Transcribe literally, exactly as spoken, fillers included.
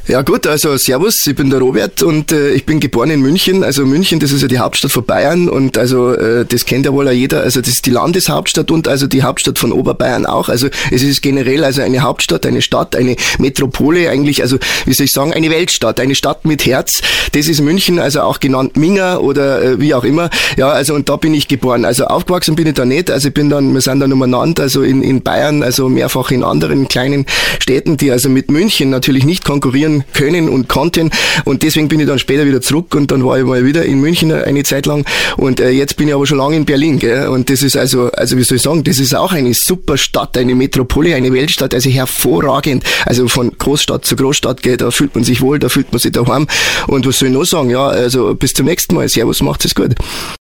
Ja gut, also servus, ich bin der Robert und äh, ich bin geboren in München. Also München, das ist ja die Hauptstadt von Bayern und also äh, das kennt ja wohl auch jeder. Also das ist die Landeshauptstadt und also die Hauptstadt von Oberbayern auch. Also es ist generell also eine Hauptstadt, eine Stadt, eine Metropole eigentlich, also wie soll ich sagen, eine Weltstadt, eine Stadt mit Herz. Das ist München, also auch genannt Minga oder äh, wie auch immer. Ja, also und da bin ich geboren. Also aufgewachsen bin ich da nicht. Also ich bin dann, wir sind dann umeinander, also in, in Bayern, also mehrfach in anderen kleinen Städten, die also mit München natürlich nicht konkurrieren können und konnten und deswegen bin ich dann später wieder zurück und dann war ich mal wieder in München eine Zeit lang und äh, jetzt bin ich aber schon lange in Berlin, gell? Und das ist also, also wie soll ich sagen, das ist auch eine super Stadt, eine Metropole, eine Weltstadt, also hervorragend, also von Großstadt zu Großstadt, gell? Da fühlt man sich wohl, da fühlt man sich daheim und was soll ich noch sagen, ja, also bis zum nächsten Mal, servus, macht es gut.